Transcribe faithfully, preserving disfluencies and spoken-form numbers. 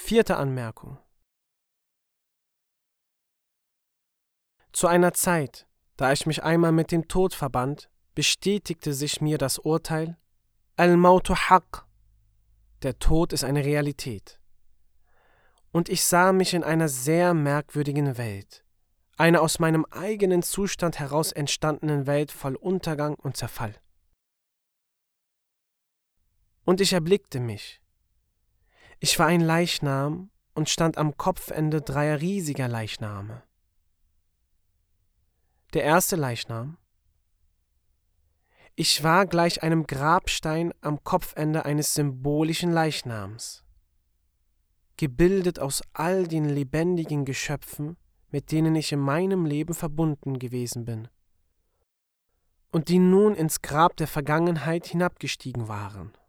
Vierte Anmerkung. Zu einer Zeit, da ich mich einmal mit dem Tod verband, bestätigte sich mir das Urteil: Al-Mautu Haqq, der Tod ist eine Realität. Und ich sah mich in einer sehr merkwürdigen Welt, einer aus meinem eigenen Zustand heraus entstandenen Welt voll Untergang und Zerfall. Und ich erblickte mich. Ich war ein Leichnam und stand am Kopfende dreier riesiger Leichname. Der erste Leichnam: Ich war gleich einem Grabstein am Kopfende eines symbolischen Leichnams, gebildet aus all den lebendigen Geschöpfen, mit denen ich in meinem Leben verbunden gewesen bin und die nun ins Grab der Vergangenheit hinabgestiegen waren.